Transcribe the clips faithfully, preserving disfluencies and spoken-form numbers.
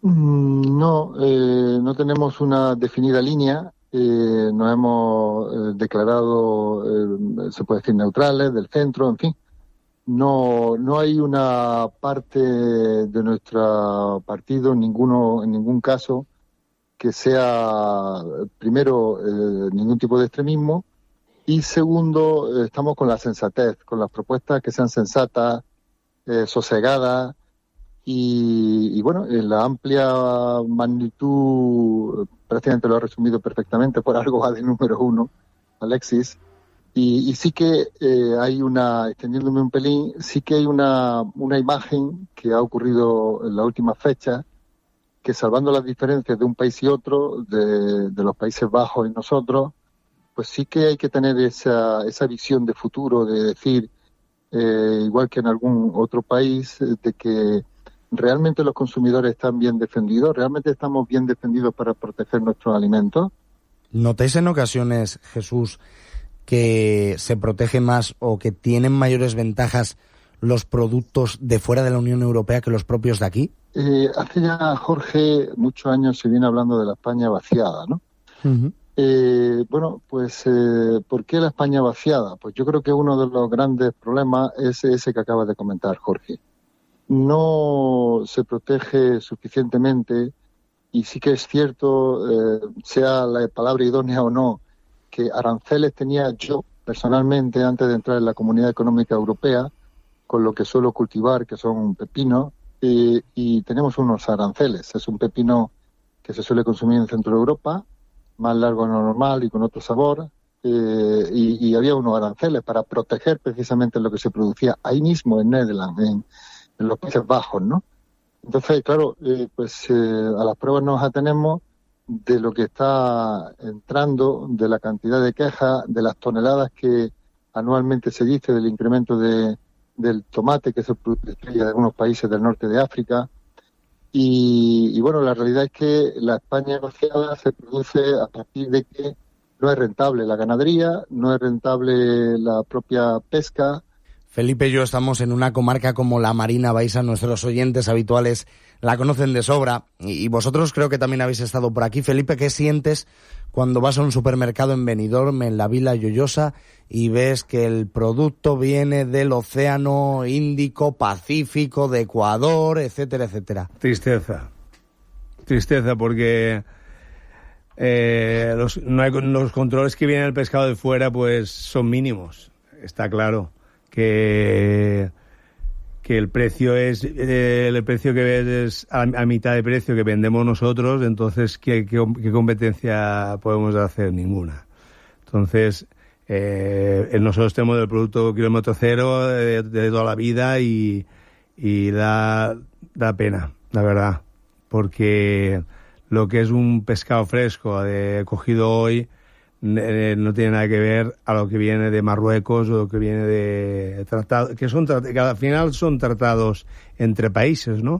No, eh, no tenemos una definida línea. Eh, nos hemos eh, declarado, eh, se puede decir, neutrales, del centro, en fin. No, no hay una parte de nuestro partido, en ninguno, en ningún caso, que sea, primero, eh, ningún tipo de extremismo, y segundo, eh, estamos con la sensatez, con las propuestas que sean sensatas, eh, sosegadas, y, y bueno, en la amplia magnitud, prácticamente lo ha resumido perfectamente, por algo va de número uno, Alexis. Y, y sí que eh, hay una, extendiéndome un pelín, sí que hay una, una imagen que ha ocurrido en la última fecha, que salvando las diferencias de un país y otro, de, de los Países Bajos y nosotros, pues sí que hay que tener esa, esa visión de futuro, de decir, eh, igual que en algún otro país, de que realmente los consumidores están bien defendidos, realmente estamos bien defendidos para proteger nuestros alimentos. ¿Notáis en ocasiones, Jesús, que se protege más o que tienen mayores ventajas los productos de fuera de la Unión Europea que los propios de aquí? Eh, hace ya, Jorge, muchos años se viene hablando de la España vaciada, ¿no? Uh-huh. Eh, bueno, pues, eh, ¿por qué la España vaciada? Pues yo creo que uno de los grandes problemas es ese que acabas de comentar, Jorge. No se protege suficientemente, y sí que es cierto, eh, sea la palabra idónea o no, que aranceles tenía yo personalmente antes de entrar en la Comunidad Económica Europea, con lo que suelo cultivar, que son pepinos, eh, y tenemos unos aranceles. Es un pepino que se suele consumir en Centro Europa, más largo de lo normal y con otro sabor, eh, y, y había unos aranceles para proteger precisamente lo que se producía ahí mismo en Netherlands, en, en los Países Bajos, ¿no? Entonces, claro, eh, pues eh, a las pruebas nos atenemos de lo que está entrando, de la cantidad de quejas, de las toneladas que anualmente se dice del incremento de, del tomate que se produce en algunos países del norte de África. Y, y bueno, la realidad es que la España vaciada se produce a partir de que no es rentable la ganadería, no es rentable la propia pesca. Felipe y yo estamos en una comarca como la Marina Baixa, nuestros oyentes habituales la conocen de sobra, y vosotros creo que también habéis estado por aquí. Felipe, ¿qué sientes cuando vas a un supermercado en Benidorm, en la Vila Lloyosa, y ves que el producto viene del Océano Índico, Pacífico, de Ecuador, etcétera, etcétera? Tristeza, tristeza porque eh, los, no hay, los controles que vienen del pescado de fuera pues son mínimos, está claro. Que, que el precio es eh, el precio que ves es a, a mitad de precio que vendemos nosotros, entonces ¿qué, qué, qué competencia podemos hacer? Ninguna. Entonces eh, nosotros tenemos el producto kilómetro cero de, de toda la vida y, y da, da pena, la verdad, porque lo que es un pescado fresco de, cogido hoy no tiene nada que ver a lo que viene de Marruecos o lo que viene de tratados, que son que al final son tratados entre países, ¿no?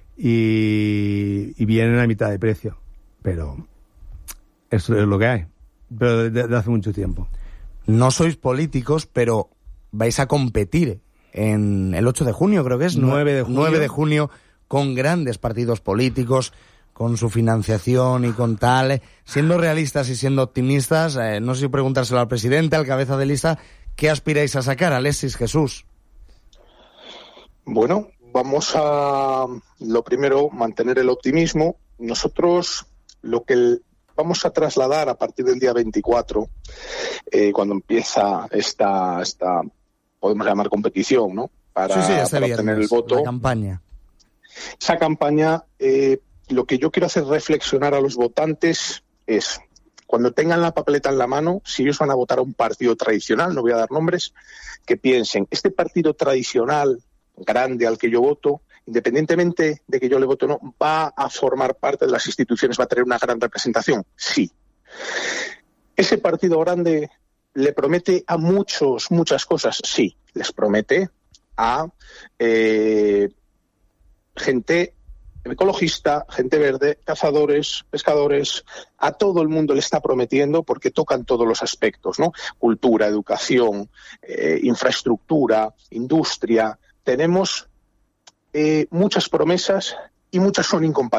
Y, y vienen a mitad de precio, pero eso es lo que hay, pero desde hace mucho tiempo. No sois políticos, pero vais a competir en el ocho de junio, creo que es, nueve de junio, nueve de junio, con grandes partidos políticos, con su financiación y con tal. Siendo realistas y siendo optimistas, eh, no sé si preguntárselo al presidente, al cabeza de lista, ¿qué aspiráis a sacar, Alexis, Jesús? Bueno, vamos a, lo primero, mantener el optimismo. Nosotros lo que el, vamos a trasladar a partir del día veinticuatro, eh, cuando empieza esta, esta, podemos llamar competición, ¿no? Para, sí, sí, este para viernes, obtener el voto. La campaña. Esa campaña, eh, lo que yo quiero hacer reflexionar a los votantes es, cuando tengan la papeleta en la mano, si ellos van a votar a un partido tradicional, no voy a dar nombres, que piensen, este partido tradicional, grande al que yo voto, independientemente de que yo le vote o no, va a formar parte de las instituciones, va a tener una gran representación. Sí. Ese partido grande le promete a muchos, muchas cosas. Sí, les promete a eh, gente ecologista, gente verde, cazadores, pescadores, a todo el mundo le está prometiendo porque tocan todos los aspectos, ¿no? Cultura, educación, eh, infraestructura, industria. Tenemos eh, muchas promesas y muchas son incompatibles.